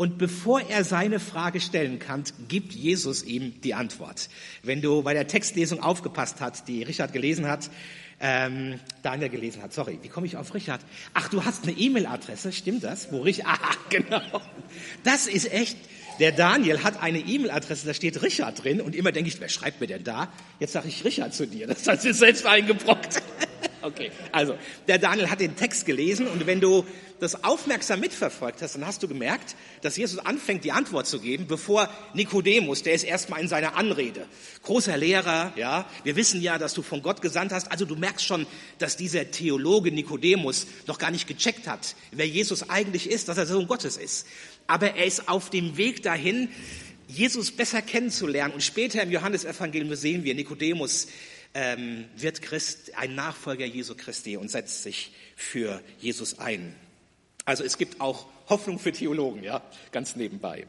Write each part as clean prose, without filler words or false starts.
Und bevor er seine Frage stellen kann, gibt Jesus ihm die Antwort. Wenn du bei der Textlesung aufgepasst hast, die Richard gelesen hat, Daniel gelesen hat, sorry, wie komme ich auf Richard? Ach, du hast eine E-Mail-Adresse, stimmt das? Genau. Das ist echt, der Daniel hat eine E-Mail-Adresse, da steht Richard drin und immer denke ich, wer schreibt mir denn da? Jetzt sage ich Richard zu dir, das hat sich selbst eingebrockt. Okay, also der Daniel hat den Text gelesen und wenn du das aufmerksam mitverfolgt hast, dann hast du gemerkt, dass Jesus anfängt, die Antwort zu geben, bevor Nikodemus, der ist erstmal in seiner Anrede. Großer Lehrer, ja, wir wissen ja, dass du von Gott gesandt hast. Also du merkst schon, dass dieser Theologe Nikodemus noch gar nicht gecheckt hat, wer Jesus eigentlich ist, dass er Sohn Gottes ist. Aber er ist auf dem Weg dahin, Jesus besser kennenzulernen. Und später im Johannesevangelium sehen wir, Nikodemus wird Christ, ein Nachfolger Jesu Christi und setzt sich für Jesus ein. Also es gibt auch Hoffnung für Theologen, ja, ganz nebenbei.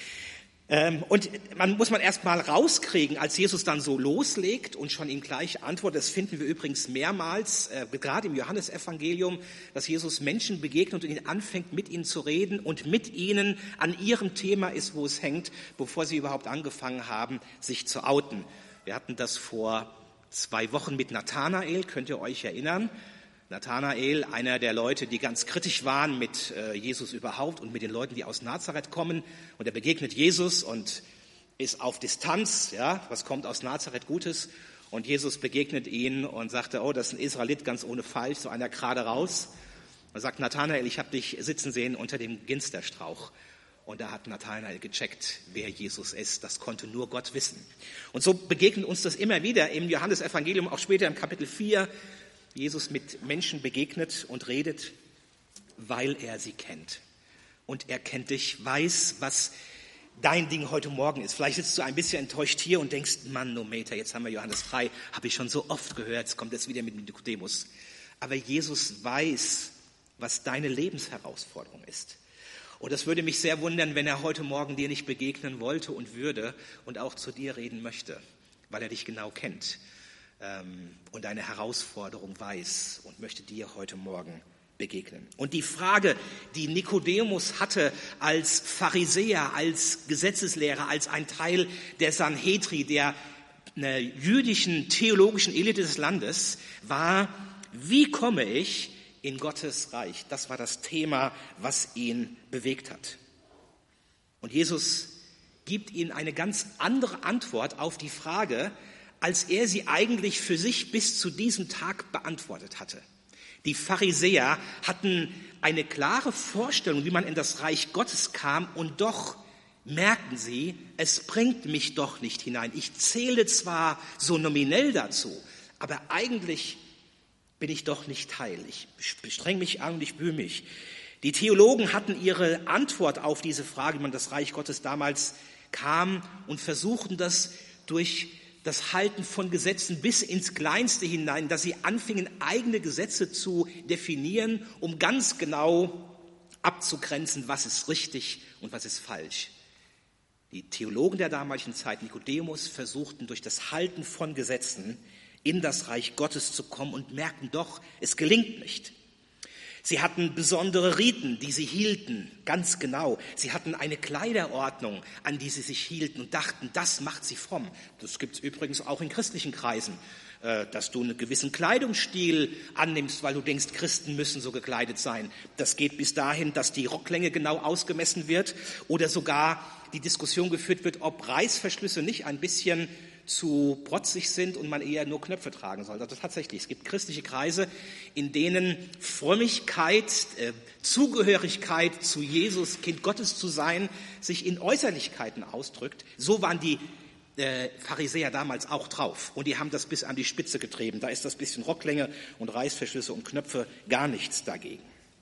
Und muss man erst mal rauskriegen, als Jesus dann so loslegt und schon ihm gleich antwortet, das finden wir übrigens mehrmals, gerade im Johannesevangelium, dass Jesus Menschen begegnet und ihnen anfängt, mit ihnen zu reden und mit ihnen an ihrem Thema ist, wo es hängt, bevor sie überhaupt angefangen haben, sich zu outen. Wir hatten das vor 2 Wochen mit Nathanael, könnt ihr euch erinnern? Nathanael, einer der Leute, die ganz kritisch waren mit Jesus überhaupt und mit den Leuten, die aus Nazareth kommen. Und er begegnet Jesus und ist auf Distanz. Ja, was kommt aus Nazareth Gutes? Und Jesus begegnet ihn und sagte, oh, das ist ein Israelit ganz ohne Falsch, so einer gerade raus. Und sagt, Nathanael, ich habe dich sitzen sehen unter dem Ginsterstrauch. Und da hat Nathanael gecheckt, wer Jesus ist. Das konnte nur Gott wissen. Und so begegnet uns das immer wieder im Johannesevangelium, auch später im Kapitel 4. Jesus mit Menschen begegnet und redet, weil er sie kennt. Und er kennt dich, weiß, was dein Ding heute Morgen ist. Vielleicht sitzt du ein bisschen enttäuscht hier und denkst, Mann, no Meter, jetzt haben wir Johannes 3, habe ich schon so oft gehört, jetzt kommt es wieder mit Nikodemus. Aber Jesus weiß, was deine Lebensherausforderung ist. Und das würde mich sehr wundern, wenn er heute Morgen dir nicht begegnen wollte und würde und auch zu dir reden möchte, weil er dich genau kennt und deine Herausforderung weiß und möchte dir heute Morgen begegnen. Und die Frage, die Nikodemus hatte als Pharisäer, als Gesetzeslehrer, als ein Teil der Sanhedri, der jüdischen theologischen Elite des Landes, war, wie komme ich in Gottes Reich? Das war das Thema, was ihn bewegt hat. Und Jesus gibt ihnen eine ganz andere Antwort auf die Frage, als er sie eigentlich für sich bis zu diesem Tag beantwortet hatte. Die Pharisäer hatten eine klare Vorstellung, wie man in das Reich Gottes kam, und doch merkten sie, es bringt mich doch nicht hinein. Ich zähle zwar so nominell dazu, aber eigentlich bin ich doch nicht heil. Ich streng mich an und ich bemühe mich. Die Theologen hatten ihre Antwort auf diese Frage, wie man das Reich Gottes damals kam, und versuchten das durch das Halten von Gesetzen bis ins Kleinste hinein, dass sie anfingen, eigene Gesetze zu definieren, um ganz genau abzugrenzen, was ist richtig und was ist falsch. Die Theologen der damaligen Zeit, Nikodemus, versuchten durch das Halten von Gesetzen in das Reich Gottes zu kommen und merkten doch, es gelingt nicht. Sie hatten besondere Riten, die sie hielten, ganz genau. Sie hatten eine Kleiderordnung, an die sie sich hielten und dachten, das macht sie fromm. Das gibt es übrigens auch in christlichen Kreisen, dass du einen gewissen Kleidungsstil annimmst, weil du denkst, Christen müssen so gekleidet sein. Das geht bis dahin, dass die Rocklänge genau ausgemessen wird oder sogar die Diskussion geführt wird, ob Reißverschlüsse nicht ein bisschen zu protzig sind und man eher nur Knöpfe tragen soll. Also tatsächlich, es gibt christliche Kreise, in denen Frömmigkeit, Zugehörigkeit zu Jesus, Kind Gottes zu sein, sich in Äußerlichkeiten ausdrückt. So waren die Pharisäer damals auch drauf. Und die haben das bis an die Spitze getrieben. Da ist das bisschen Rocklänge und Reißverschlüsse und Knöpfe gar nichts dagegen.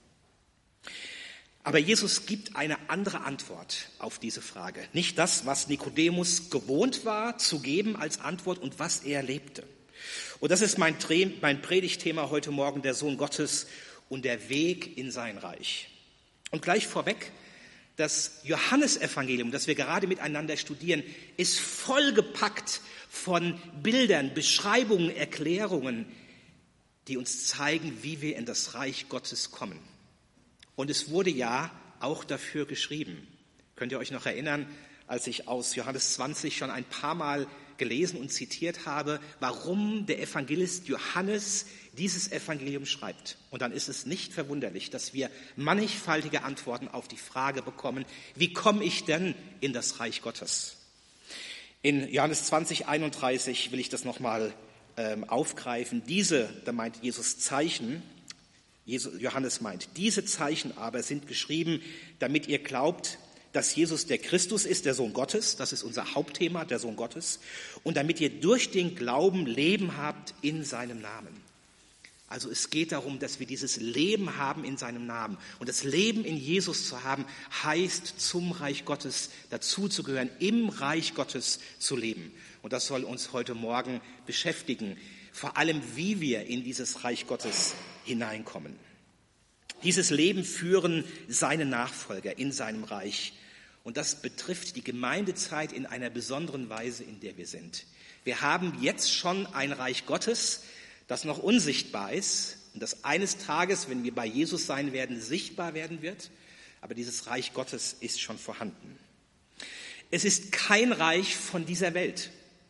Aber Jesus gibt eine andere Antwort auf diese Frage. Nicht das, was Nikodemus gewohnt war zu geben als Antwort und was er erlebte. Und das ist mein Predigtthema heute Morgen, der Sohn Gottes und der Weg in sein Reich. Und gleich vorweg, das Johannesevangelium, das wir gerade miteinander studieren, ist vollgepackt von Bildern, Beschreibungen, Erklärungen, die uns zeigen, wie wir in das Reich Gottes kommen. Und es wurde ja auch dafür geschrieben. Könnt ihr euch noch erinnern, als ich aus Johannes 20 schon ein paar Mal gelesen und zitiert habe, warum der Evangelist Johannes dieses Evangelium schreibt? Und dann ist es nicht verwunderlich, dass wir mannigfaltige Antworten auf die Frage bekommen, wie komme ich denn in das Reich Gottes? In Johannes 20, 31 will ich das nochmal aufgreifen. Da meint Jesus Zeichen, Johannes meint, diese Zeichen aber sind geschrieben, damit ihr glaubt, dass Jesus der Christus ist, der Sohn Gottes, das ist unser Hauptthema, der Sohn Gottes, und damit ihr durch den Glauben Leben habt in seinem Namen. Also es geht darum, dass wir dieses Leben haben in seinem Namen. Und das Leben in Jesus zu haben, heißt zum Reich Gottes dazuzugehören, im Reich Gottes zu leben. Und das soll uns heute Morgen beschäftigen, vor allem wie wir in dieses Reich Gottes hineinkommen. Dieses Leben führen seine Nachfolger in seinem Reich. Und das betrifft die Gemeindezeit in einer besonderen Weise, in der wir sind. Wir haben jetzt schon ein Reich Gottes, das noch unsichtbar ist und das eines Tages, wenn wir bei Jesus sein werden, sichtbar werden wird. Aber dieses Reich Gottes ist schon vorhanden. Es ist kein Reich von dieser Welt.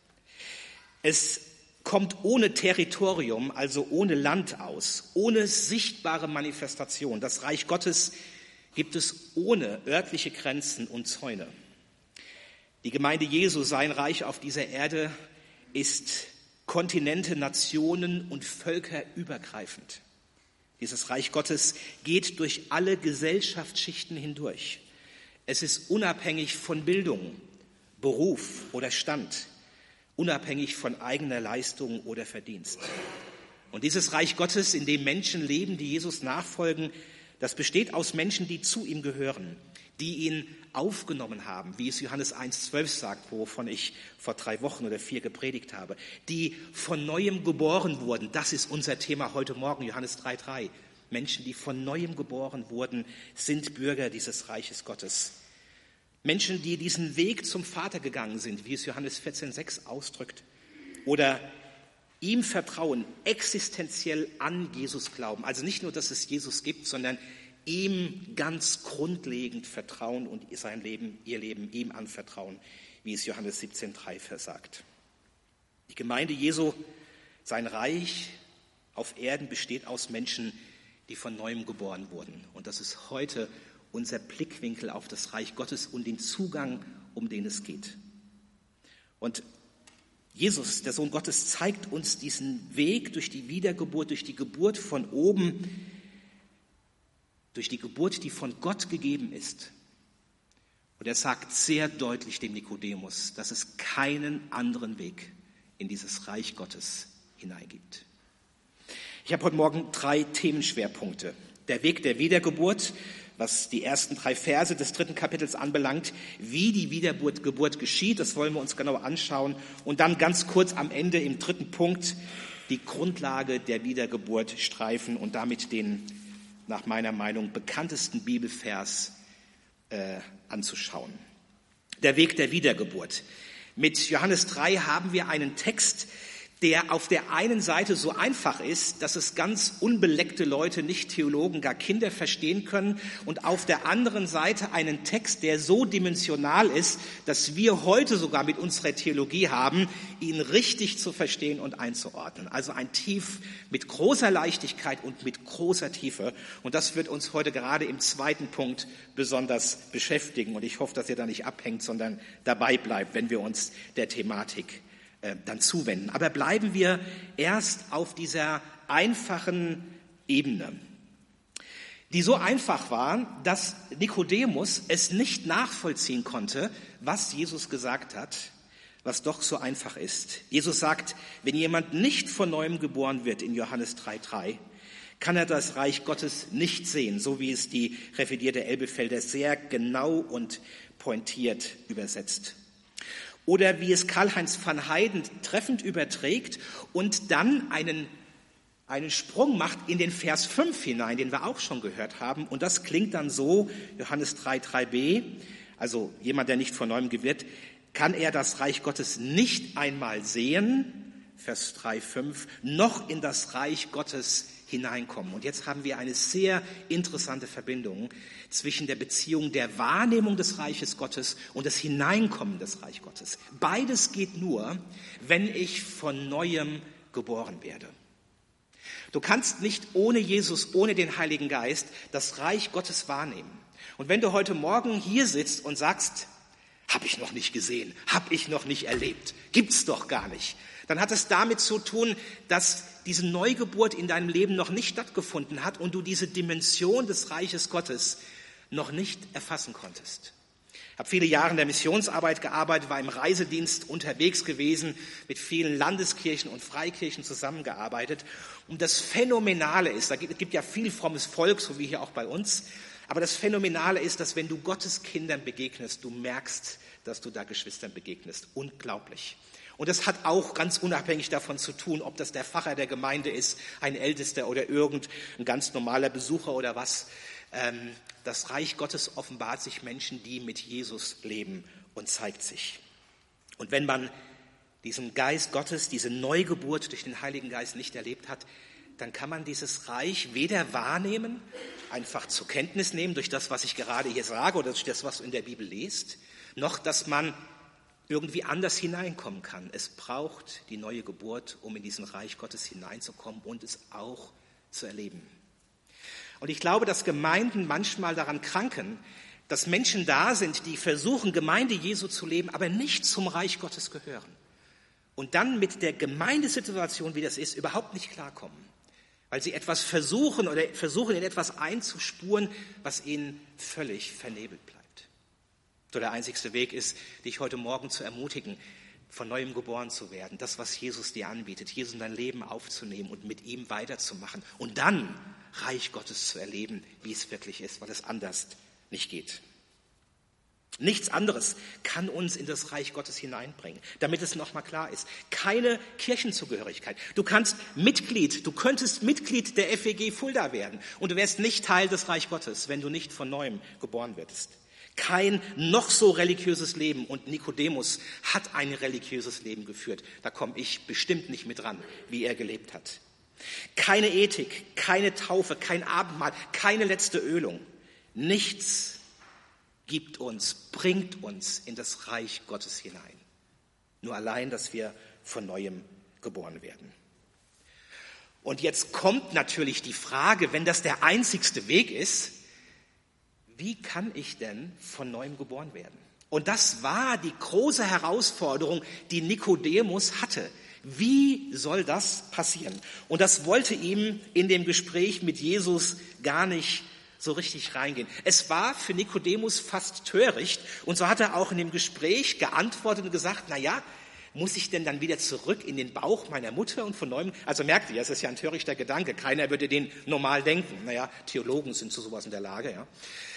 Es kommt ohne Territorium, also ohne Land aus, ohne sichtbare Manifestation. Das Reich Gottes gibt es ohne örtliche Grenzen und Zäune. Die Gemeinde Jesu, sein Reich auf dieser Erde, ist Kontinente, Nationen und Völker übergreifend. Dieses Reich Gottes geht durch alle Gesellschaftsschichten hindurch. Es ist unabhängig von Bildung, Beruf oder Stand, unabhängig von eigener Leistung oder Verdienst. Und dieses Reich Gottes, in dem Menschen leben, die Jesus nachfolgen, das besteht aus Menschen, die zu ihm gehören, die ihn aufgenommen haben, wie es Johannes 1,12 sagt, wovon ich vor 3 Wochen oder 4 gepredigt habe, die von Neuem geboren wurden. Das ist unser Thema heute Morgen, Johannes 3,3. Menschen, die von Neuem geboren wurden, sind Bürger dieses Reiches Gottes. Menschen, die diesen Weg zum Vater gegangen sind, wie es Johannes 14,6 ausdrückt, oder ihm vertrauen, existenziell an Jesus glauben. Also nicht nur, dass es Jesus gibt, sondern ihm ganz grundlegend vertrauen und ihr Leben ihm anvertrauen, wie es Johannes 17,3 versagt. Die Gemeinde Jesu, sein Reich auf Erden besteht aus Menschen, die von Neuem geboren wurden. Und das ist heute unser Blickwinkel auf das Reich Gottes und den Zugang, um den es geht. Und Jesus, der Sohn Gottes, zeigt uns diesen Weg durch die Wiedergeburt, durch die Geburt von oben, durch die Geburt, die von Gott gegeben ist. Und er sagt sehr deutlich dem Nikodemus, dass es keinen anderen Weg in dieses Reich Gottes hineingibt. Ich habe heute Morgen 3 Themenschwerpunkte. Der Weg der Wiedergeburt, was die ersten 3 Verse des 3. Kapitels anbelangt, wie die Wiedergeburt geschieht, das wollen wir uns genau anschauen. Und dann ganz kurz am Ende im 3. Punkt die Grundlage der Wiedergeburt streifen und damit den, nach meiner Meinung, bekanntesten Bibelvers anzuschauen. Der Weg der Wiedergeburt. Mit Johannes 3 haben wir einen Text, der auf der einen Seite so einfach ist, dass es ganz unbeleckte Leute, nicht Theologen, gar Kinder verstehen können, und auf der anderen Seite einen Text, der so dimensional ist, dass wir heute sogar mit unserer Theologie haben, ihn richtig zu verstehen und einzuordnen. Also ein Tief mit großer Leichtigkeit und mit großer Tiefe. Und das wird uns heute gerade im 2. Punkt besonders beschäftigen. Und ich hoffe, dass ihr da nicht abhängt, sondern dabei bleibt, wenn wir uns der Thematik dann zuwenden. Aber bleiben wir erst auf dieser einfachen Ebene, die so einfach war, dass Nikodemus es nicht nachvollziehen konnte, was Jesus gesagt hat, was doch so einfach ist. Jesus sagt, wenn jemand nicht von Neuem geboren wird, in Johannes 3,3, kann er das Reich Gottes nicht sehen, so wie es die revidierte Elbefelder sehr genau und pointiert übersetzt. Oder wie es Karl-Heinz van Heiden treffend überträgt und dann einen Sprung macht in den Vers 5 hinein, den wir auch schon gehört haben. Und das klingt dann so, Johannes 3,3b, also jemand, der nicht von Neuem wird, kann er das Reich Gottes nicht einmal sehen, Vers 3,5, noch in das Reich Gottes hineinkommen. Und jetzt haben wir eine sehr interessante Verbindung zwischen der Beziehung der Wahrnehmung des Reiches Gottes und des Hineinkommen des Reich Gottes. Beides geht nur, wenn ich von Neuem geboren werde. Du kannst nicht ohne Jesus, ohne den Heiligen Geist das Reich Gottes wahrnehmen. Und wenn du heute Morgen hier sitzt und sagst, habe ich noch nicht gesehen, habe ich noch nicht erlebt, gibt's doch gar nicht, dann hat es damit zu tun, dass diese Neugeburt in deinem Leben noch nicht stattgefunden hat und du diese Dimension des Reiches Gottes noch nicht erfassen konntest. Ich habe viele Jahre in der Missionsarbeit gearbeitet, war im Reisedienst unterwegs gewesen, mit vielen Landeskirchen und Freikirchen zusammengearbeitet. Und das Phänomenale ist, es gibt ja viel frommes Volk, so wie hier auch bei uns, aber das Phänomenale ist, dass wenn du Gottes Kindern begegnest, du merkst, dass du da Geschwistern begegnest. Unglaublich. Und das hat auch ganz unabhängig davon zu tun, ob das der Pfarrer der Gemeinde ist, ein Ältester oder irgendein ganz normaler Besucher oder was. Das Reich Gottes offenbart sich Menschen, die mit Jesus leben und zeigt sich. Und wenn man diesen Geist Gottes, diese Neugeburt durch den Heiligen Geist nicht erlebt hat, dann kann man dieses Reich weder wahrnehmen, einfach zur Kenntnis nehmen durch das, was ich gerade hier sage oder durch das, was du in der Bibel liest, noch dass man irgendwie anders hineinkommen kann. Es braucht die neue Geburt, um in diesen Reich Gottes hineinzukommen und es auch zu erleben. Und ich glaube, dass Gemeinden manchmal daran kranken, dass Menschen da sind, die versuchen, Gemeinde Jesu zu leben, aber nicht zum Reich Gottes gehören. Und dann mit der Gemeindesituation, wie das ist, überhaupt nicht klarkommen. Weil sie etwas versuchen oder versuchen, in etwas einzuspuren, was ihnen völlig vernebelt bleibt. So der einzigste Weg ist, dich heute Morgen zu ermutigen, von Neuem geboren zu werden. Das, was Jesus dir anbietet, Jesus in dein Leben aufzunehmen und mit ihm weiterzumachen. Und dann Reich Gottes zu erleben, wie es wirklich ist, weil es anders nicht geht. Nichts anderes kann uns in das Reich Gottes hineinbringen, damit es nochmal klar ist. Keine Kirchenzugehörigkeit. Du könntest Mitglied der FEG Fulda werden und du wärst nicht Teil des Reich Gottes, wenn du nicht von Neuem geboren würdest. Kein noch so religiöses Leben und Nikodemus hat ein religiöses Leben geführt. Da komme ich bestimmt nicht mit ran, wie er gelebt hat. Keine Ethik, keine Taufe, kein Abendmahl, keine letzte Ölung. Nichts bringt uns in das Reich Gottes hinein. Nur allein, dass wir von Neuem geboren werden. Und jetzt kommt natürlich die Frage, wenn das der einzigste Weg ist, wie kann ich denn von Neuem geboren werden? Und das war die große Herausforderung, die Nikodemus hatte. Wie soll das passieren? Und das wollte ihm in dem Gespräch mit Jesus gar nicht so richtig reingehen. Es war für Nikodemus fast töricht und so hat er auch in dem Gespräch geantwortet und gesagt, muss ich denn dann wieder zurück in den Bauch meiner Mutter und von Neuem? Also merkt ihr, es ist ja ein törichter Gedanke, keiner würde den normal denken. Theologen sind zu sowas in der Lage, ja.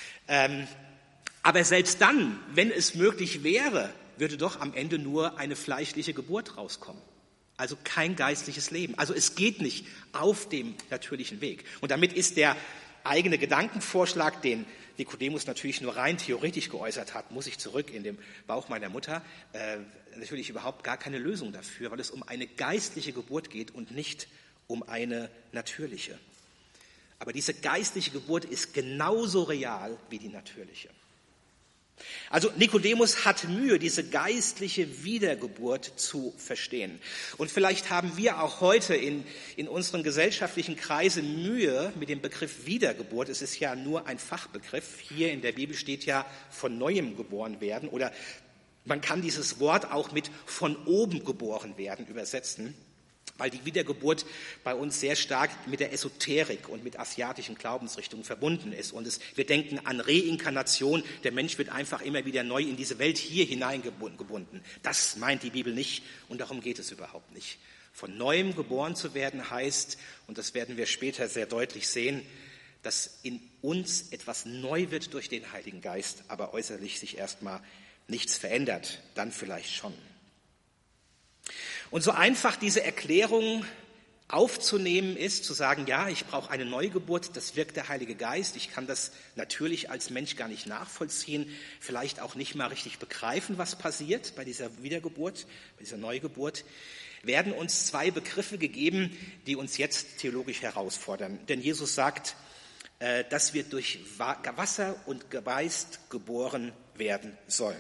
Aber selbst dann, wenn es möglich wäre, würde doch am Ende nur eine fleischliche Geburt rauskommen. Also kein geistliches Leben. Also es geht nicht auf dem natürlichen Weg. Und damit ist der eigene Gedankenvorschlag, den Nikodemus natürlich nur rein theoretisch geäußert hat, muss ich zurück in den Bauch meiner Mutter, natürlich überhaupt gar keine Lösung dafür, weil es um eine geistliche Geburt geht und nicht um eine natürliche. Aber diese geistliche Geburt ist genauso real wie die natürliche. Also Nikodemus hat Mühe, diese geistliche Wiedergeburt zu verstehen. Und vielleicht haben wir auch heute in unseren gesellschaftlichen Kreisen Mühe mit dem Begriff Wiedergeburt. Es ist ja nur ein Fachbegriff. Hier in der Bibel steht ja von Neuem geboren werden. Oder man kann dieses Wort auch mit von oben geboren werden übersetzen, weil die Wiedergeburt bei uns sehr stark mit der Esoterik und mit asiatischen Glaubensrichtungen verbunden ist. Und wir denken an Reinkarnation, der Mensch wird einfach immer wieder neu in diese Welt hier hineingebunden. Das meint die Bibel nicht und darum geht es überhaupt nicht. Von Neuem geboren zu werden heißt, und das werden wir später sehr deutlich sehen, dass in uns etwas neu wird durch den Heiligen Geist, aber äußerlich sich erstmal nichts verändert, dann vielleicht schon. Und so einfach diese Erklärung aufzunehmen ist, zu sagen, ja, ich brauche eine Neugeburt, das wirkt der Heilige Geist. Ich kann das natürlich als Mensch gar nicht nachvollziehen, vielleicht auch nicht mal richtig begreifen, was passiert bei dieser Wiedergeburt, bei dieser Neugeburt. Werden uns zwei Begriffe gegeben, die uns jetzt theologisch herausfordern. Denn Jesus sagt, dass wir durch Wasser und Geist geboren werden sollen.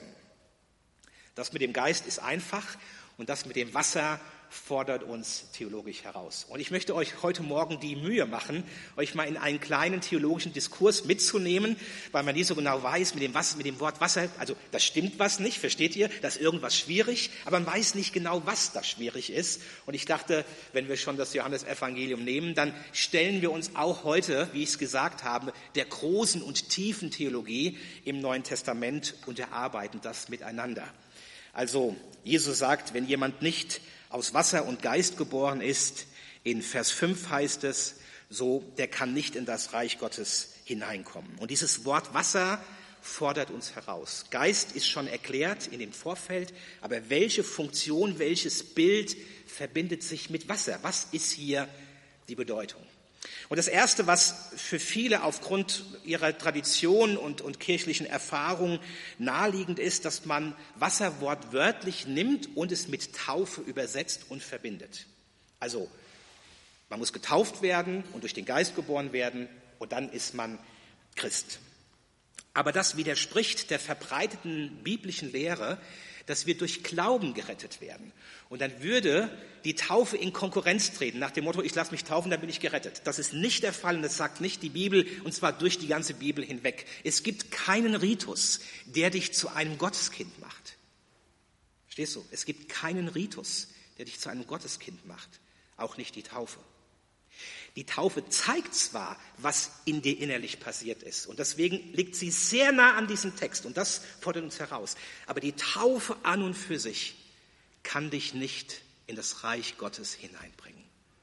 Das mit dem Geist ist einfach und das mit dem Wasser fordert uns theologisch heraus. Und ich möchte euch heute Morgen die Mühe machen, euch mal in einen kleinen theologischen Diskurs mitzunehmen, weil man nie so genau weiß, mit dem Wort Wasser, also da stimmt was nicht, versteht ihr? Da ist irgendwas schwierig, aber man weiß nicht genau, was da schwierig ist. Und ich dachte, wenn wir schon das Johannesevangelium nehmen, dann stellen wir uns auch heute, wie ich es gesagt habe, der großen und tiefen Theologie im Neuen Testament und erarbeiten das miteinander. Also Jesus sagt, wenn jemand nicht aus Wasser und Geist geboren ist, in Vers 5 heißt es, so, der kann nicht in das Reich Gottes hineinkommen. Und dieses Wort Wasser fordert uns heraus. Geist ist schon erklärt in dem Vorfeld, aber welche Funktion, welches Bild verbindet sich mit Wasser? Was ist hier die Bedeutung? Und das Erste, was für viele aufgrund ihrer Tradition und kirchlichen Erfahrung naheliegend ist, dass man Wasser wortwörtlich nimmt und es mit Taufe übersetzt und verbindet. Also man muss getauft werden und durch den Geist geboren werden und dann ist man Christ. Aber das widerspricht der verbreiteten biblischen Lehre, dass wir durch Glauben gerettet werden. Und dann würde die Taufe in Konkurrenz treten, nach dem Motto, ich lasse mich taufen, dann bin ich gerettet. Das ist nicht der Fall und das sagt nicht die Bibel, und zwar durch die ganze Bibel hinweg. Es gibt keinen Ritus, der dich zu einem Gotteskind macht. Verstehst du? Es gibt keinen Ritus, der dich zu einem Gotteskind macht. Auch nicht die Taufe. Die Taufe zeigt zwar, was in dir innerlich passiert ist. Und deswegen liegt sie sehr nah an diesem Text. Und das fordert uns heraus. Aber die Taufe an und für sich kann dich nicht in das Reich Gottes hineinbringen.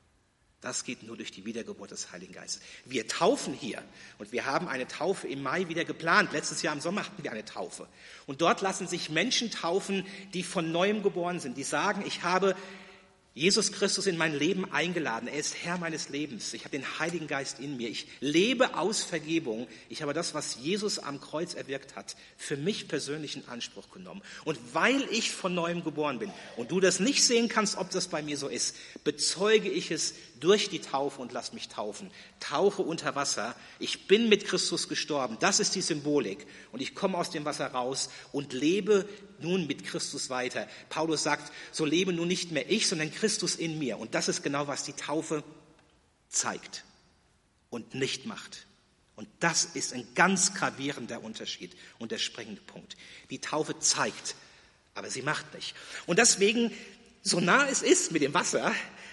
Das geht nur durch die Wiedergeburt des Heiligen Geistes. Wir taufen hier. Und wir haben eine Taufe im Mai wieder geplant. Letztes Jahr im Sommer hatten wir eine Taufe. Und dort lassen sich Menschen taufen, die von Neuem geboren sind. Die sagen, ich habe Jesus Christus in mein Leben eingeladen. Er ist Herr meines Lebens. Ich habe den Heiligen Geist in mir. Ich lebe aus Vergebung. Ich habe das, was Jesus am Kreuz erwirkt hat, für mich persönlich in Anspruch genommen. Und weil ich von Neuem geboren bin und du das nicht sehen kannst, ob das bei mir so ist, bezeuge ich es durch die Taufe und lass mich taufen. Tauche unter Wasser. Ich bin mit Christus gestorben. Das ist die Symbolik. Und ich komme aus dem Wasser raus und lebe nun mit Christus weiter. Paulus sagt, so lebe nun nicht mehr ich, sondern Christus in mir. Und das ist genau, was die Taufe zeigt und nicht macht. Und das ist ein ganz gravierender Unterschied und der springende Punkt. Die Taufe zeigt, aber sie macht nicht. Und deswegen, so nah es ist mit dem Wasser,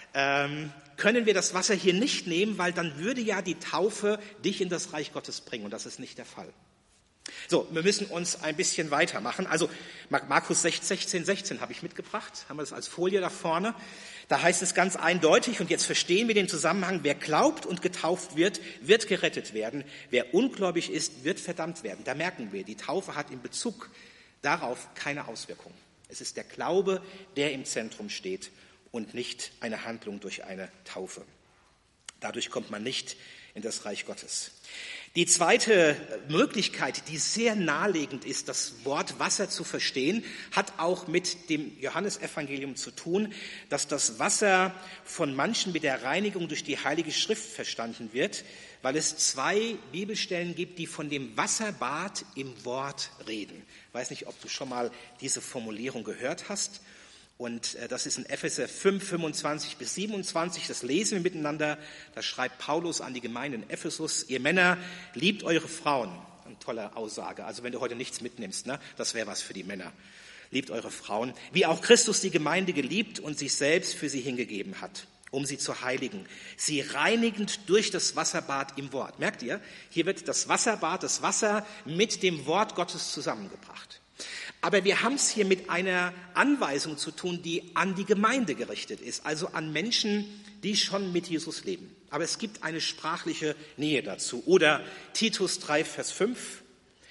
können wir das Wasser hier nicht nehmen, weil dann würde ja die Taufe dich in das Reich Gottes bringen. Und das ist nicht der Fall. So, wir müssen uns ein bisschen weitermachen. Also Markus 16 habe ich mitgebracht, haben wir das als Folie da vorne. Da heißt es ganz eindeutig, und jetzt verstehen wir den Zusammenhang, wer glaubt und getauft wird, wird gerettet werden. Wer ungläubig ist, wird verdammt werden. Da merken wir, die Taufe hat in Bezug darauf keine Auswirkung. Es ist der Glaube, der im Zentrum steht und nicht eine Handlung durch eine Taufe. Dadurch kommt man nicht in das Reich Gottes. Die zweite Möglichkeit, die sehr naheliegend ist, das Wort Wasser zu verstehen, hat auch mit dem Johannesevangelium zu tun, dass das Wasser von manchen mit der Reinigung durch die Heilige Schrift verstanden wird, weil es zwei Bibelstellen gibt, die von dem Wasserbad im Wort reden. Ich weiß nicht, ob du schon mal diese Formulierung gehört hast. Und das ist in Epheser 5, 25 bis 27, das lesen wir miteinander. Da schreibt Paulus an die Gemeinde in Ephesus, ihr Männer, liebt eure Frauen. Eine tolle Aussage. Also wenn du heute nichts mitnimmst, ne, das wäre was für die Männer. Liebt eure Frauen, wie auch Christus die Gemeinde geliebt und sich selbst für sie hingegeben hat, um sie zu heiligen. Sie reinigend durch das Wasserbad im Wort. Merkt ihr? Hier wird das Wasserbad, das Wasser mit dem Wort Gottes zusammengebracht. Aber wir haben es hier mit einer Anweisung zu tun, die an die Gemeinde gerichtet ist, also an Menschen, die schon mit Jesus leben. Aber es gibt eine sprachliche Nähe dazu. Oder Titus 3, Vers 5.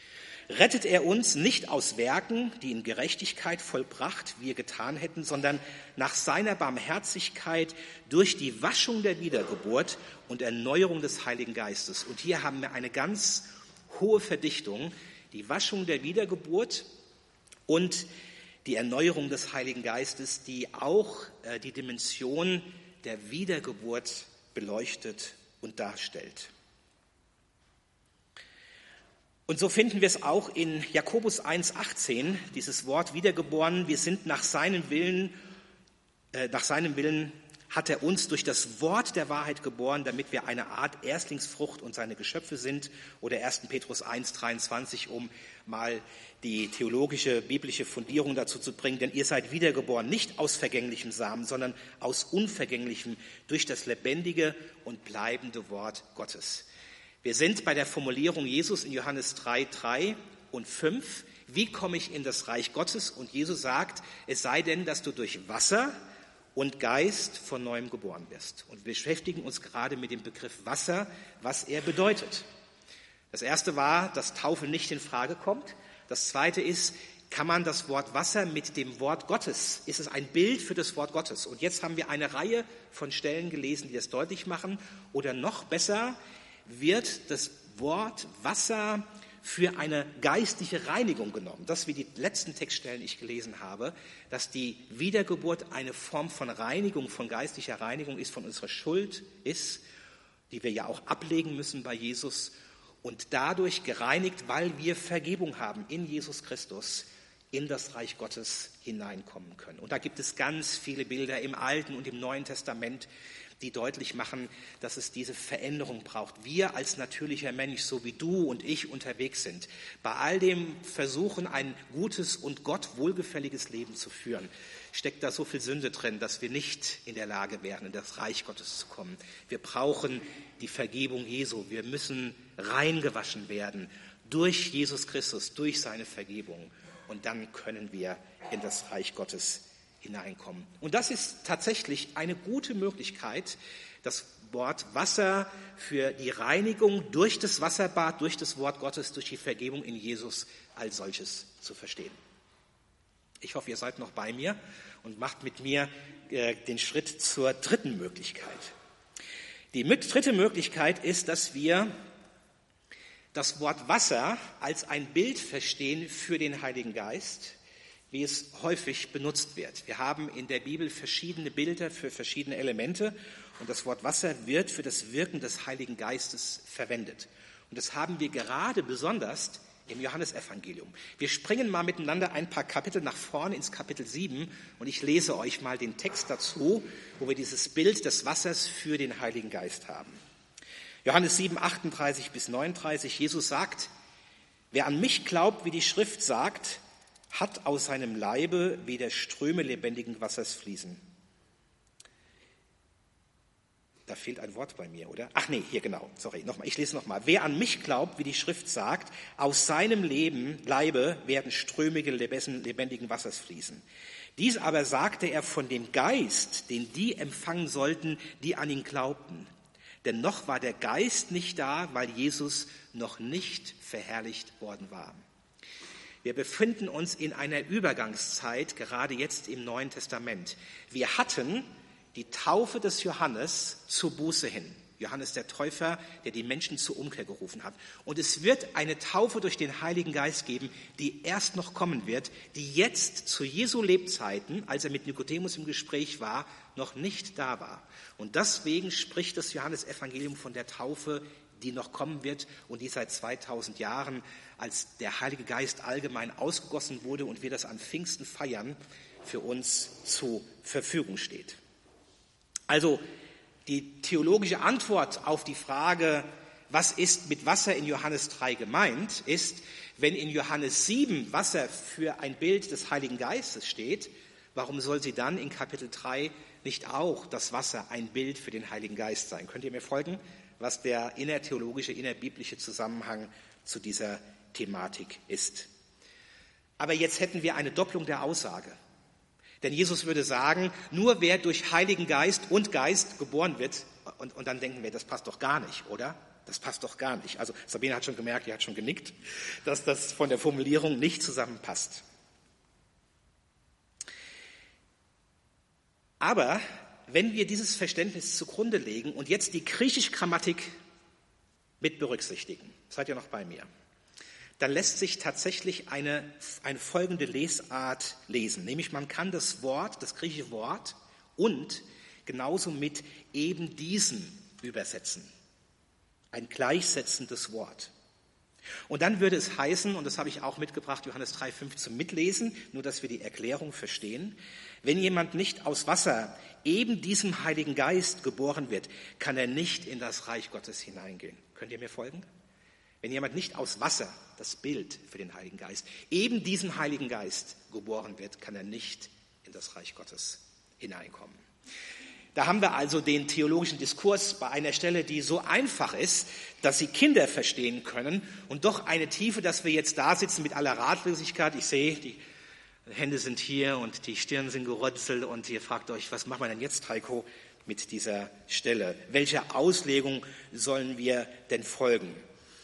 rettet er uns nicht aus Werken, die in Gerechtigkeit vollbracht wir getan hätten, sondern nach seiner Barmherzigkeit durch die Waschung der Wiedergeburt und Erneuerung des Heiligen Geistes. Und hier haben wir eine ganz hohe Verdichtung, die Waschung der Wiedergeburt und die Erneuerung des Heiligen Geistes, die auch die Dimension der Wiedergeburt beleuchtet und darstellt. Und so finden wir es auch in Jakobus 1,18, dieses Wort wiedergeboren. Wir sind nach seinem Willen hat er uns durch das Wort der Wahrheit geboren, damit wir eine Art Erstlingsfrucht und seine Geschöpfe sind. Oder 1. Petrus 1,23, um mal die theologische, biblische Fundierung dazu zu bringen. Denn ihr seid wiedergeboren, nicht aus vergänglichem Samen, sondern aus unvergänglichem, durch das lebendige und bleibende Wort Gottes. Wir sind bei der Formulierung Jesus in Johannes 3 und 5. Wie komme ich in das Reich Gottes? Und Jesus sagt, es sei denn, dass du durch Wasser und Geist von Neuem geboren wirst. Und wir beschäftigen uns gerade mit dem Begriff Wasser, was er bedeutet. Das erste war, dass Taufe nicht in Frage kommt. Das zweite ist, kann man das Wort Wasser mit dem Wort Gottes, ist es ein Bild für das Wort Gottes? Und jetzt haben wir eine Reihe von Stellen gelesen, die das deutlich machen. Oder noch besser, wird das Wort Wasser für eine geistliche Reinigung genommen. Das, wie die letzten Textstellen, die ich gelesen habe, dass die Wiedergeburt eine Form von Reinigung, von geistlicher Reinigung ist, von unserer Schuld ist, die wir ja auch ablegen müssen bei Jesus und dadurch gereinigt, weil wir Vergebung haben in Jesus Christus, in das Reich Gottes hineinkommen können. Und da gibt es ganz viele Bilder im Alten und im Neuen Testament, die deutlich machen, dass es diese Veränderung braucht. Wir als natürlicher Mensch, so wie du und ich unterwegs sind, bei all dem Versuchen, ein gutes und Gott wohlgefälliges Leben zu führen, steckt da so viel Sünde drin, dass wir nicht in der Lage wären, in das Reich Gottes zu kommen. Wir brauchen die Vergebung Jesu. Wir müssen reingewaschen werden durch Jesus Christus, durch seine Vergebung. Und dann können wir in das Reich Gottes hineinkommen. Und das ist tatsächlich eine gute Möglichkeit, das Wort Wasser für die Reinigung durch das Wasserbad, durch das Wort Gottes, durch die Vergebung in Jesus als solches zu verstehen. Ich hoffe, ihr seid noch bei mir und macht mit mir den Schritt zur dritten Möglichkeit. Die dritte Möglichkeit ist, dass wir das Wort Wasser als ein Bild verstehen für den Heiligen Geist, wie es häufig benutzt wird. Wir haben in der Bibel verschiedene Bilder für verschiedene Elemente und das Wort Wasser wird für das Wirken des Heiligen Geistes verwendet. Und das haben wir gerade besonders im Johannesevangelium. Wir springen mal miteinander ein paar Kapitel nach vorne ins Kapitel 7 und ich lese euch mal den Text dazu, wo wir dieses Bild des Wassers für den Heiligen Geist haben. Johannes 7, 38 bis 39, Jesus sagt, wer an mich glaubt, wie die Schrift sagt, hat aus seinem Leibe wieder Ströme lebendigen Wassers fließen. Da fehlt ein Wort bei mir, oder? Ach nee, hier genau, sorry, nochmal, ich lese nochmal. Wer an mich glaubt, wie die Schrift sagt, aus seinem Leibe werden Ströme lebendigen Wassers fließen. Dies aber sagte er von dem Geist, den die empfangen sollten, die an ihn glaubten. Denn noch war der Geist nicht da, weil Jesus noch nicht verherrlicht worden war. Wir befinden uns in einer Übergangszeit, gerade jetzt im Neuen Testament. Wir hatten die Taufe des Johannes zur Buße hin. Johannes der Täufer, der die Menschen zur Umkehr gerufen hat. Und es wird eine Taufe durch den Heiligen Geist geben, die erst noch kommen wird, die jetzt zu Jesu Lebzeiten, als er mit Nikodemus im Gespräch war, noch nicht da war. Und deswegen spricht das Johannesevangelium von der Taufe, die noch kommen wird und die seit 2000 Jahren, als der Heilige Geist allgemein ausgegossen wurde und wir das an Pfingsten feiern, für uns zur Verfügung steht. Also die theologische Antwort auf die Frage, was ist mit Wasser in Johannes 3 gemeint, ist, wenn in Johannes 7 Wasser für ein Bild des Heiligen Geistes steht, warum soll sie dann in Kapitel 3 nicht auch das Wasser ein Bild für den Heiligen Geist sein? Könnt ihr mir folgen, was der innertheologische, innerbiblische Zusammenhang zu dieser Thematik ist? Aber jetzt hätten wir eine Doppelung der Aussage. Denn Jesus würde sagen, nur wer durch Heiligen Geist und Geist geboren wird, und dann denken wir, das passt doch gar nicht, oder? Das passt doch gar nicht. Also Sabine hat schon gemerkt, die hat schon genickt, dass das von der Formulierung nicht zusammenpasst. Aber wenn wir dieses Verständnis zugrunde legen und jetzt die griechische Grammatik mit berücksichtigen, seid ihr noch bei mir, dann lässt sich tatsächlich eine folgende Lesart lesen. Nämlich man kann das griechische Wort und genauso mit eben diesem übersetzen. Ein gleichsetzendes Wort. Und dann würde es heißen, und das habe ich auch mitgebracht, Johannes 3,5 zum Mitlesen, nur dass wir die Erklärung verstehen, wenn jemand nicht aus Wasser, eben diesem Heiligen Geist geboren wird, kann er nicht in das Reich Gottes hineingehen. Könnt ihr mir folgen? Wenn jemand nicht aus Wasser, das Bild für den Heiligen Geist, eben diesem Heiligen Geist geboren wird, kann er nicht in das Reich Gottes hineinkommen. Da haben wir also den theologischen Diskurs bei einer Stelle, die so einfach ist, dass sie Kinder verstehen können und doch eine Tiefe, dass wir jetzt da sitzen mit aller Ratlosigkeit. Ich sehe, die Hände sind hier und die Stirn sind gerunzelt und ihr fragt euch, was machen wir denn jetzt, Heiko, mit dieser Stelle? Welcher Auslegung sollen wir denn folgen,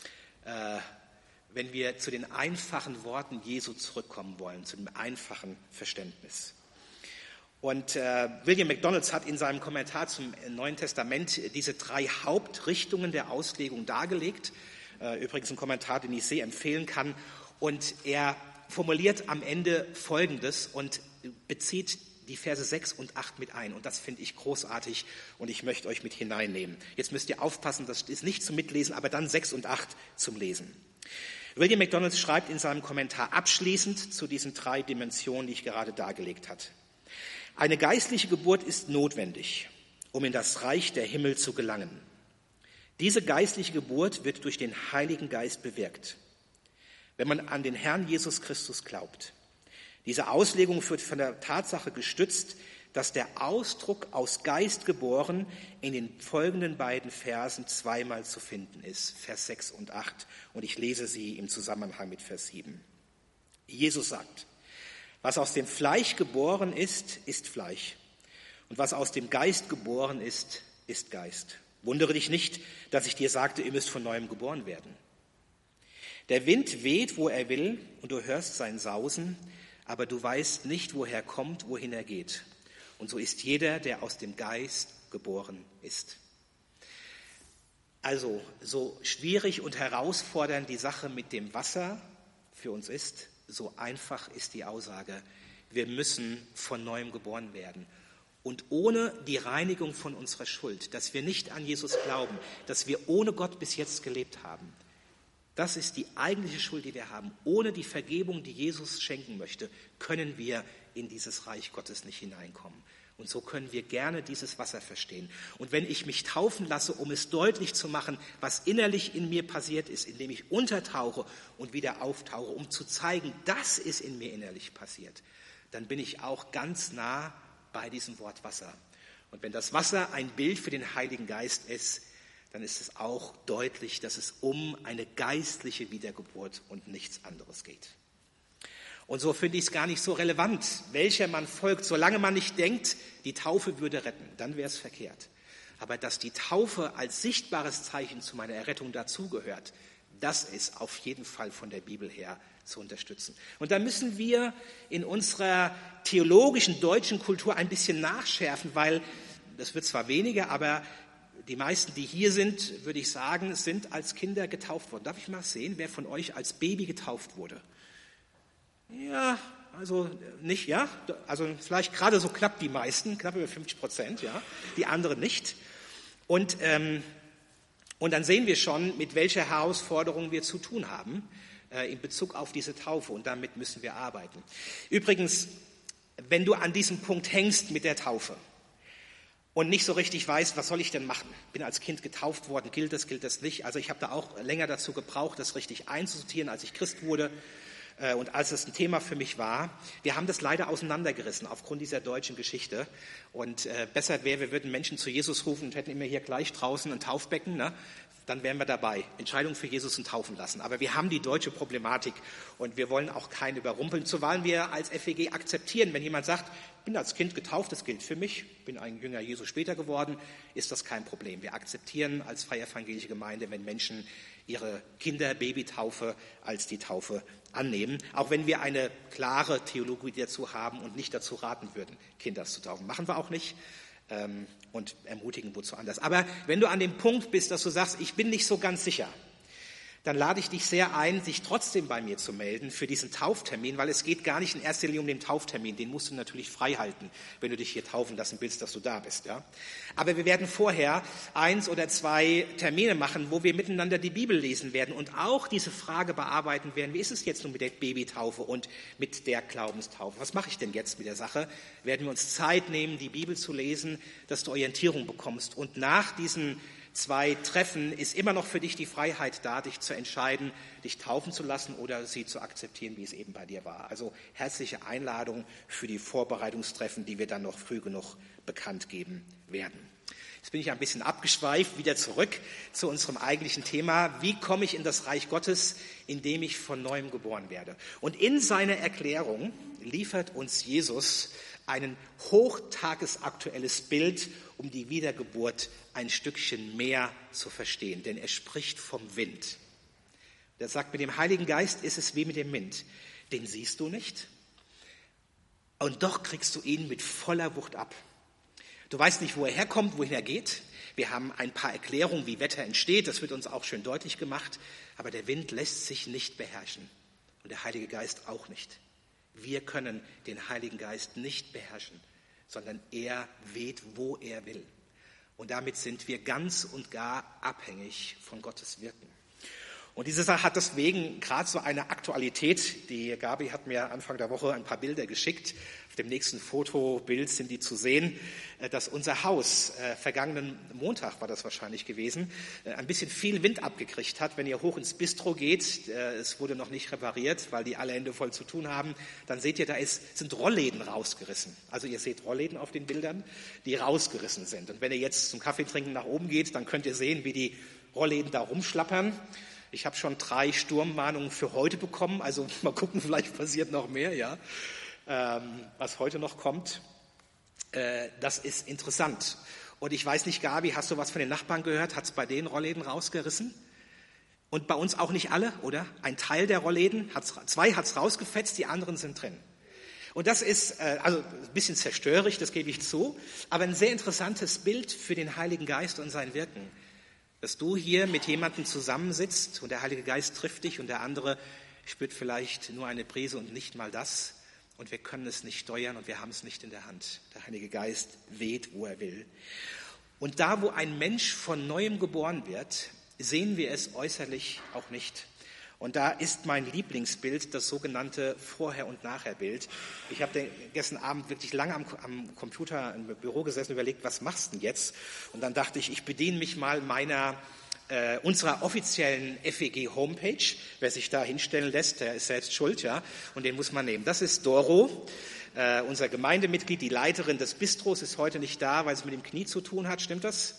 wenn wir zu den einfachen Worten Jesu zurückkommen wollen, zu dem einfachen Verständnis? Und William MacDonald hat in seinem Kommentar zum Neuen Testament diese 3 Hauptrichtungen der Auslegung dargelegt. Übrigens ein Kommentar, den ich sehr empfehlen kann. Und er formuliert am Ende Folgendes und bezieht die Verse 6 und 8 mit ein. Und das finde ich großartig und ich möchte euch mit hineinnehmen. Jetzt müsst ihr aufpassen, das ist nicht zum Mitlesen, aber dann 6 und 8 zum Lesen. William MacDonald schreibt in seinem Kommentar abschließend zu diesen 3 Dimensionen, die ich gerade dargelegt habe. Eine geistliche Geburt ist notwendig, um in das Reich der Himmel zu gelangen. Diese geistliche Geburt wird durch den Heiligen Geist bewirkt, wenn man an den Herrn Jesus Christus glaubt. Diese Auslegung wird von der Tatsache gestützt, dass der Ausdruck aus Geist geboren in den folgenden beiden Versen zweimal zu finden ist, Vers 6 und 8. Und ich lese sie im Zusammenhang mit Vers 7. Jesus sagt: Was aus dem Fleisch geboren ist, ist Fleisch. Und was aus dem Geist geboren ist, ist Geist. Wundere dich nicht, dass ich dir sagte, ihr müsst von neuem geboren werden. Der Wind weht, wo er will, und du hörst sein Sausen, aber du weißt nicht, woher er kommt, wohin er geht. Und so ist jeder, der aus dem Geist geboren ist. Also, so schwierig und herausfordernd die Sache mit dem Wasser für uns ist, so einfach ist die Aussage, wir müssen von neuem geboren werden. Und ohne die Reinigung von unserer Schuld, dass wir nicht an Jesus glauben, dass wir ohne Gott bis jetzt gelebt haben, das ist die eigentliche Schuld, die wir haben. Ohne die Vergebung, die Jesus schenken möchte, können wir in dieses Reich Gottes nicht hineinkommen. Und so können wir gerne dieses Wasser verstehen. Und wenn ich mich taufen lasse, um es deutlich zu machen, was innerlich in mir passiert ist, indem ich untertauche und wieder auftauche, um zu zeigen, das ist in mir innerlich passiert, dann bin ich auch ganz nah bei diesem Wort Wasser. Und wenn das Wasser ein Bild für den Heiligen Geist ist, dann ist es auch deutlich, dass es um eine geistliche Wiedergeburt und nichts anderes geht. Und so finde ich es gar nicht so relevant, welcher man folgt, solange man nicht denkt, die Taufe würde retten, dann wäre es verkehrt. Aber dass die Taufe als sichtbares Zeichen zu meiner Errettung dazugehört, das ist auf jeden Fall von der Bibel her zu unterstützen. Und da müssen wir in unserer theologischen deutschen Kultur ein bisschen nachschärfen, weil das wird zwar weniger, aber die meisten, die hier sind, würde ich sagen, sind als Kinder getauft worden. Darf ich mal sehen, wer von euch als Baby getauft wurde? Ja, also nicht, ja, also vielleicht gerade so knapp die meisten, knapp über 50%, ja, die anderen nicht. Und dann sehen wir schon, mit welcher Herausforderung wir zu tun haben in Bezug auf diese Taufe und damit müssen wir arbeiten. Übrigens, wenn du an diesem Punkt hängst mit der Taufe und nicht so richtig weißt, was soll ich denn machen? Bin als Kind getauft worden, gilt das nicht? Also ich habe da auch länger dazu gebraucht, das richtig einzusortieren, als ich Christ wurde. Und als es ein Thema für mich war, wir haben das leider auseinandergerissen aufgrund dieser deutschen Geschichte. Und besser wäre, wir würden Menschen zu Jesus rufen und hätten immer hier gleich draußen ein Taufbecken, ne? dann wären wir dabei. Entscheidung für Jesus und taufen lassen. Aber wir haben die deutsche Problematik und wir wollen auch keinen überrumpeln. Zuweilen wir als FEG akzeptieren, wenn jemand sagt, ich bin als Kind getauft, das gilt für mich, bin ein Jünger Jesu später geworden, ist das kein Problem. Wir akzeptieren als freie evangelische Gemeinde, wenn Menschen ihre Kinder-Babytaufe als die Taufe annehmen, auch wenn wir eine klare Theologie dazu haben und nicht dazu raten würden, Kinder zu taufen. Machen wir auch nicht. Und ermutigen wozu anders. Aber wenn du an dem Punkt bist, dass du sagst, ich bin nicht so ganz sicher, dann lade ich dich sehr ein, sich trotzdem bei mir zu melden für diesen Tauftermin, weil es geht gar nicht in erster Linie um den Tauftermin, den musst du natürlich frei halten, wenn du dich hier taufen lassen willst, dass du da bist. Ja? Aber wir werden vorher 1 oder 2 Termine machen, wo wir miteinander die Bibel lesen werden und auch diese Frage bearbeiten werden, wie ist es jetzt nun mit der Babytaufe und mit der Glaubenstaufe? Was mache ich denn jetzt mit der Sache? Werden wir uns Zeit nehmen, die Bibel zu lesen, dass du Orientierung bekommst und nach diesen 2 Treffen ist immer noch für dich die Freiheit da, dich zu entscheiden, dich taufen zu lassen oder sie zu akzeptieren, wie es eben bei dir war. Also herzliche Einladung für die Vorbereitungstreffen, die wir dann noch früh genug bekannt geben werden. Jetzt bin ich ein bisschen abgeschweift, wieder zurück zu unserem eigentlichen Thema. Wie komme ich in das Reich Gottes, indem ich von Neuem geboren werde? Und in seiner Erklärung liefert uns Jesus ein hochtagesaktuelles Bild, um die Wiedergeburt ein Stückchen mehr zu verstehen. Denn er spricht vom Wind. Er sagt, mit dem Heiligen Geist ist es wie mit dem Wind. Den siehst du nicht und doch kriegst du ihn mit voller Wucht ab. Du weißt nicht, wo er herkommt, wohin er geht. Wir haben ein paar Erklärungen, wie Wetter entsteht. Das wird uns auch schön deutlich gemacht. Aber der Wind lässt sich nicht beherrschen. Und der Heilige Geist auch nicht. Wir können den Heiligen Geist nicht beherrschen, sondern er weht, wo er will. Und damit sind wir ganz und gar abhängig von Gottes Wirken. Und diese Sache hat deswegen gerade so eine Aktualität. Die Gabi hat mir Anfang der Woche ein paar Bilder geschickt. Auf dem nächsten Fotobild sind die zu sehen, dass unser Haus, vergangenen Montag war das wahrscheinlich gewesen, ein bisschen viel Wind abgekriegt hat. Wenn ihr hoch ins Bistro geht, es wurde noch nicht repariert, weil die alle Hände voll zu tun haben, dann seht ihr, sind Rollläden rausgerissen. Also ihr seht Rollläden auf den Bildern, die rausgerissen sind. Und wenn ihr jetzt zum Kaffeetrinken nach oben geht, dann könnt ihr sehen, wie die Rollläden da rumschlappern. Ich habe schon 3 Sturmwarnungen für heute bekommen, also mal gucken, vielleicht passiert noch mehr, ja, was heute noch kommt. Das ist interessant. Und ich weiß nicht, Gabi, hast du was von den Nachbarn gehört? Hat es bei denen Rollläden rausgerissen? Und bei uns auch nicht alle, oder? Ein Teil der Rollläden, 2 hat es rausgefetzt, die anderen sind drin. Und das ist also ein bisschen zerstörerisch, das gebe ich zu, aber ein sehr interessantes Bild für den Heiligen Geist und sein Wirken. Dass du hier mit jemandem zusammensitzt und der Heilige Geist trifft dich und der andere spürt vielleicht nur eine Prise und nicht mal das. Und wir können es nicht steuern und wir haben es nicht in der Hand. Der Heilige Geist weht, wo er will. Und da, wo ein Mensch von Neuem geboren wird, sehen wir es äußerlich auch nicht. Und da ist mein Lieblingsbild das sogenannte Vorher- und Nachher-Bild. Ich habe gestern Abend wirklich lange am Computer im Büro gesessen und überlegt, was machst du denn jetzt? Und dann dachte ich, ich bediene mich mal unserer offiziellen FEG-Homepage. Wer sich da hinstellen lässt, der ist selbst schuld, ja, und den muss man nehmen. Das ist Doro, unser Gemeindemitglied, die Leiterin des Bistros, ist heute nicht da, weil es mit dem Knie zu tun hat. Stimmt das?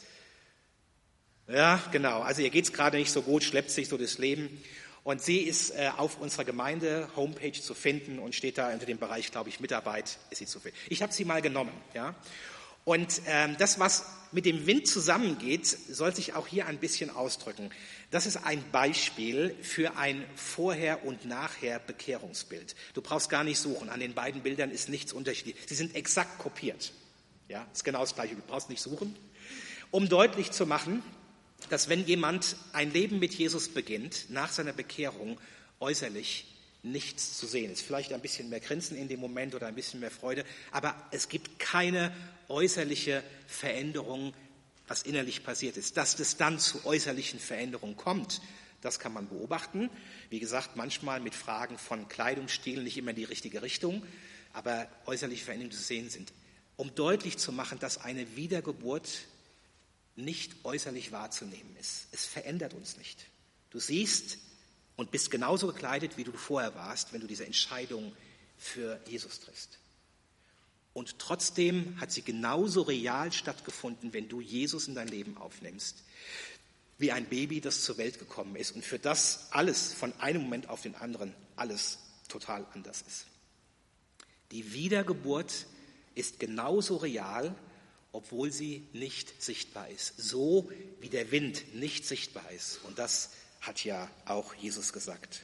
Ja, genau. Also ihr geht's gerade nicht so gut, schleppt sich so das Leben. Und sie ist auf unserer Gemeinde-Homepage zu finden und steht da unter dem Bereich, glaube ich, Mitarbeit ist sie zu finden. Ich habe sie mal genommen, ja. Und das, was mit dem Wind zusammengeht, soll sich auch hier ein bisschen ausdrücken. Das ist ein Beispiel für ein Vorher- und Nachher-Bekehrungsbild. Du brauchst gar nicht suchen. An den beiden Bildern ist nichts unterschiedlich. Sie sind exakt kopiert. Ja, ist genau das Gleiche. Du brauchst nicht suchen. Um deutlich zu machen, dass wenn jemand ein Leben mit Jesus beginnt, nach seiner Bekehrung äußerlich nichts zu sehen ist. Vielleicht ein bisschen mehr Grinsen in dem Moment oder ein bisschen mehr Freude, aber es gibt keine äußerliche Veränderung, was innerlich passiert ist. Dass es dann zu äußerlichen Veränderungen kommt, das kann man beobachten. Wie gesagt, manchmal mit Fragen von Kleidungsstil, nicht immer in die richtige Richtung, aber äußerliche Veränderungen zu sehen sind. Um deutlich zu machen, dass eine Wiedergeburt nicht äußerlich wahrzunehmen ist. Es verändert uns nicht. Du siehst und bist genauso gekleidet, wie du vorher warst, wenn du diese Entscheidung für Jesus triffst. Und trotzdem hat sie genauso real stattgefunden, wenn du Jesus in dein Leben aufnimmst. wie ein Baby, das zur Welt gekommen ist und für das alles von einem Moment auf den anderen alles total anders ist. Die Wiedergeburt ist genauso real, obwohl sie nicht sichtbar ist. So wie der Wind nicht sichtbar ist. Und das hat ja auch Jesus gesagt.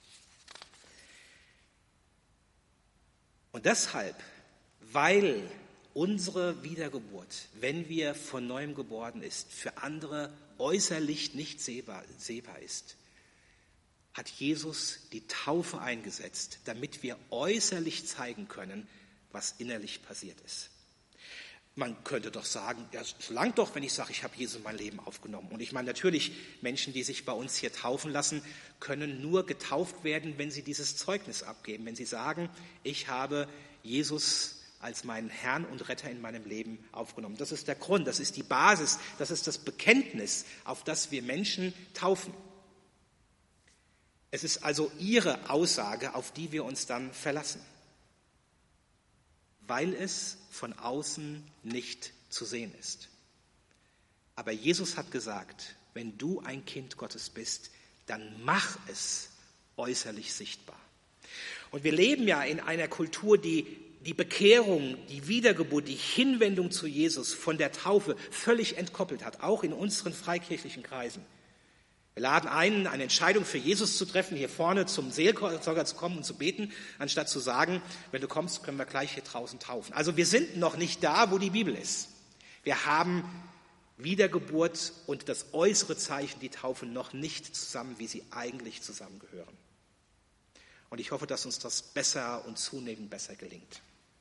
Und deshalb, weil unsere Wiedergeburt, wenn wir von neuem geboren ist, für andere äußerlich nicht sehbar ist, hat Jesus die Taufe eingesetzt, damit wir äußerlich zeigen können, was innerlich passiert ist. Man könnte doch sagen, ja, es langt doch, wenn ich sage, ich habe Jesus in mein Leben aufgenommen. Und ich meine, natürlich, Menschen, die sich bei uns hier taufen lassen, können nur getauft werden, wenn sie dieses Zeugnis abgeben, wenn sie sagen, ich habe Jesus als meinen Herrn und Retter in meinem Leben aufgenommen. Das ist der Grund, das ist die Basis, das ist das Bekenntnis, auf das wir Menschen taufen. Es ist also ihre Aussage, auf die wir uns dann verlassen, weil es von außen nicht zu sehen ist. Aber Jesus hat gesagt, wenn du ein Kind Gottes bist, dann mach es äußerlich sichtbar. Und wir leben ja in einer Kultur, die die Bekehrung, die Wiedergeburt, die Hinwendung zu Jesus von der Taufe völlig entkoppelt hat, auch in unseren freikirchlichen Kreisen. Wir laden ein, eine Entscheidung für Jesus zu treffen, hier vorne zum Seelsorger zu kommen und zu beten, anstatt zu sagen, wenn du kommst, können wir gleich hier draußen taufen. Also wir sind noch nicht da, wo die Bibel ist. Wir haben Wiedergeburt und das äußere Zeichen, die Taufe, noch nicht zusammen, wie sie eigentlich zusammengehören. Und ich hoffe, dass uns das besser und zunehmend besser gelingt.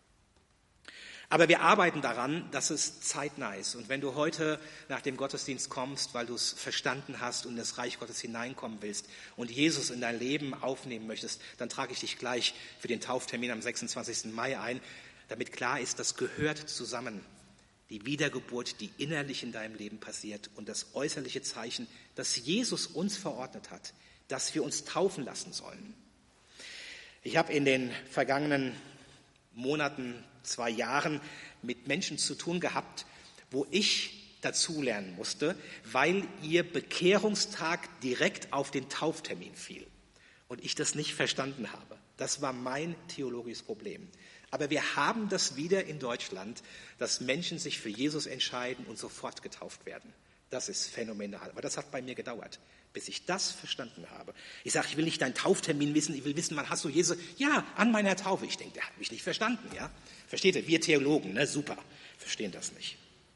Aber wir arbeiten daran, dass es zeitnah ist. Und wenn du heute nach dem Gottesdienst kommst, weil du es verstanden hast und in das Reich Gottes hineinkommen willst und Jesus in dein Leben aufnehmen möchtest, dann trage ich dich gleich für den Tauftermin am 26. Mai ein, damit klar ist, das gehört zusammen. Die Wiedergeburt, die innerlich in deinem Leben passiert und das äußerliche Zeichen, das Jesus uns verordnet hat, dass wir uns taufen lassen sollen. Ich habe in den vergangenen Monaten, 2 Jahren mit Menschen zu tun gehabt, wo ich dazulernen musste, weil ihr Bekehrungstag direkt auf den Tauftermin fiel und ich das nicht verstanden habe. Das war mein theologisches Problem. Aber wir haben das wieder in Deutschland, dass Menschen sich für Jesus entscheiden und sofort getauft werden. Das ist phänomenal. Aber das hat bei mir gedauert, bis ich das verstanden habe. Ich sage, ich will nicht deinen Tauftermin wissen, ich will wissen, wann hast du Jesus? Ja, an meiner Taufe. Ich denke, der hat mich nicht verstanden. Ja? Versteht ihr? Wir Theologen, ne? Super, verstehen das nicht.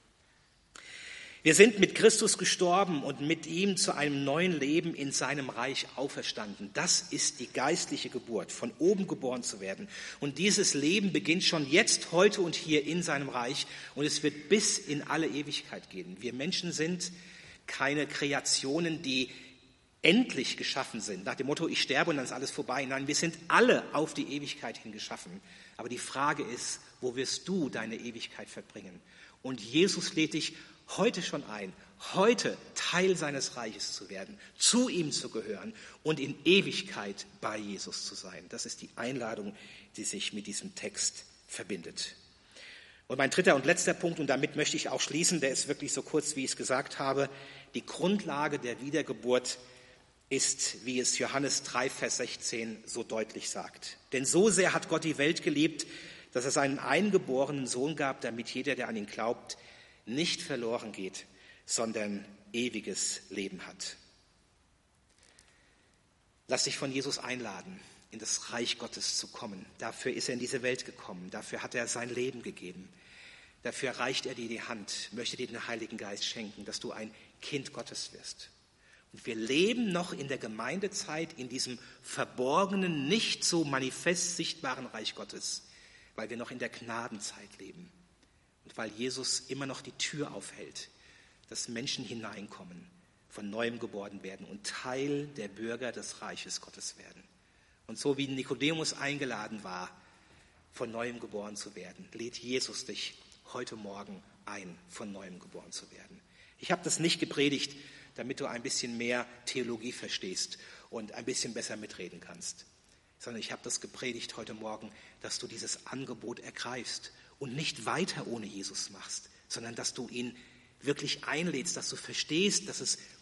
Wir sind mit Christus gestorben und mit ihm zu einem neuen Leben in seinem Reich auferstanden. Das ist die geistliche Geburt, von oben geboren zu werden. Und dieses Leben beginnt schon jetzt, heute und hier in seinem Reich. Und es wird bis in alle Ewigkeit gehen. Wir Menschen sind keine Kreationen, die endlich geschaffen sind. Nach dem Motto, ich sterbe und dann ist alles vorbei. Nein, wir sind alle auf die Ewigkeit hin geschaffen. Aber die Frage ist, wo wirst du deine Ewigkeit verbringen? Und Jesus lädt dich heute schon ein, heute Teil seines Reiches zu werden, zu ihm zu gehören und in Ewigkeit bei Jesus zu sein. Das ist die Einladung, die sich mit diesem Text verbindet. Und mein dritter und letzter Punkt, und damit möchte ich auch schließen, der ist wirklich so kurz, wie ich es gesagt habe, die Grundlage der Wiedergeburt ist, wie es Johannes 3, Vers 16 so deutlich sagt. Denn so sehr hat Gott die Welt geliebt, dass er seinen eingeborenen Sohn gab, damit jeder, der an ihn glaubt, nicht verloren geht, sondern ewiges Leben hat. Lass dich von Jesus einladen, in das Reich Gottes zu kommen. Dafür ist er in diese Welt gekommen, dafür hat er sein Leben gegeben. Dafür reicht er dir die Hand, möchte dir den Heiligen Geist schenken, dass du ein Kind Gottes wirst. Und wir leben noch in der Gemeindezeit in diesem verborgenen, nicht so manifest sichtbaren Reich Gottes, weil wir noch in der Gnadenzeit leben. Und weil Jesus immer noch die Tür aufhält, dass Menschen hineinkommen, von Neuem geboren werden und Teil der Bürger des Reiches Gottes werden. Und so wie Nikodemus eingeladen war, von Neuem geboren zu werden, lädt Jesus dich heute Morgen ein, von Neuem geboren zu werden. Ich habe das nicht gepredigt, damit du ein bisschen mehr Theologie verstehst und ein bisschen besser mitreden kannst, sondern ich habe das gepredigt heute Morgen, dass du dieses Angebot ergreifst und nicht weiter ohne Jesus machst, sondern dass du ihn wirklich einlädst, dass du verstehst, dass es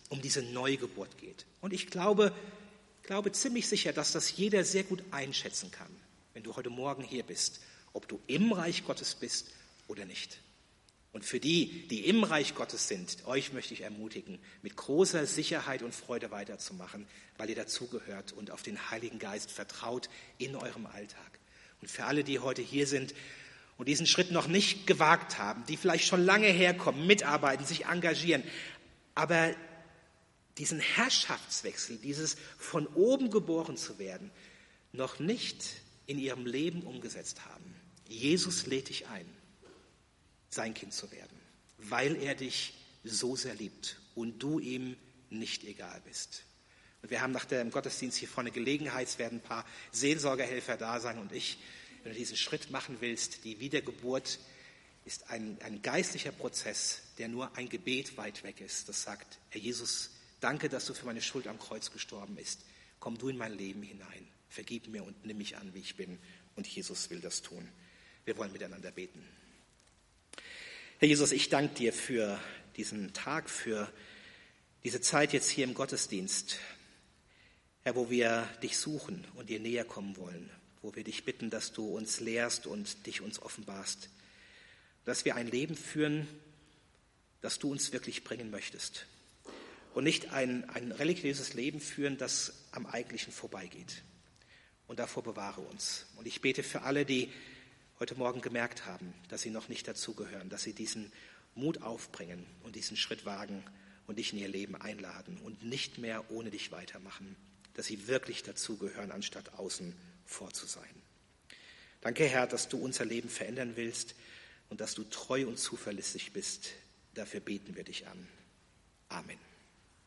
um diese Neugeburt geht. Und ich glaube ziemlich sicher, dass das jeder sehr gut einschätzen kann, wenn du heute Morgen hier bist, ob du im Reich Gottes bist oder nicht. Und für die, die im Reich Gottes sind, euch möchte ich ermutigen, mit großer Sicherheit und Freude weiterzumachen, weil ihr dazugehört und auf den Heiligen Geist vertraut in eurem Alltag. Und für alle, die heute hier sind und diesen Schritt noch nicht gewagt haben, die vielleicht schon lange herkommen, mitarbeiten, sich engagieren, aber diesen Herrschaftswechsel, dieses von oben geboren zu werden, noch nicht in ihrem Leben umgesetzt haben. Jesus lädt dich ein, sein Kind zu werden, weil er dich so sehr liebt und du ihm nicht egal bist. Und wir haben nach dem Gottesdienst hier vorne Gelegenheit, es werden ein paar Seelsorgerhelfer da sein und ich, wenn du diesen Schritt machen willst, die Wiedergeburt ist ein geistlicher Prozess, der nur ein Gebet weit weg ist. Das sagt, Herr Jesus, danke, dass du für meine Schuld am Kreuz gestorben bist. Komm du in mein Leben hinein, vergib mir und nimm mich an, wie ich bin. Und Jesus will das tun. Wir wollen miteinander beten. Herr Jesus, ich danke dir für diesen Tag, für diese Zeit jetzt hier im Gottesdienst, Herr, wo wir dich suchen und dir näher kommen wollen, wo wir dich bitten, dass du uns lehrst und dich uns offenbarst, dass wir ein Leben führen, das du uns wirklich bringen möchtest und nicht ein religiöses Leben führen, das am Eigentlichen vorbeigeht. Und davor bewahre uns. Und ich bete für alle, die heute Morgen gemerkt haben, dass sie noch nicht dazugehören, dass sie diesen Mut aufbringen und diesen Schritt wagen und dich in ihr Leben einladen und nicht mehr ohne dich weitermachen, dass sie wirklich dazugehören, anstatt außen vor zu sein. Danke, Herr, dass du unser Leben verändern willst und dass du treu und zuverlässig bist. Dafür beten wir dich an. Amen.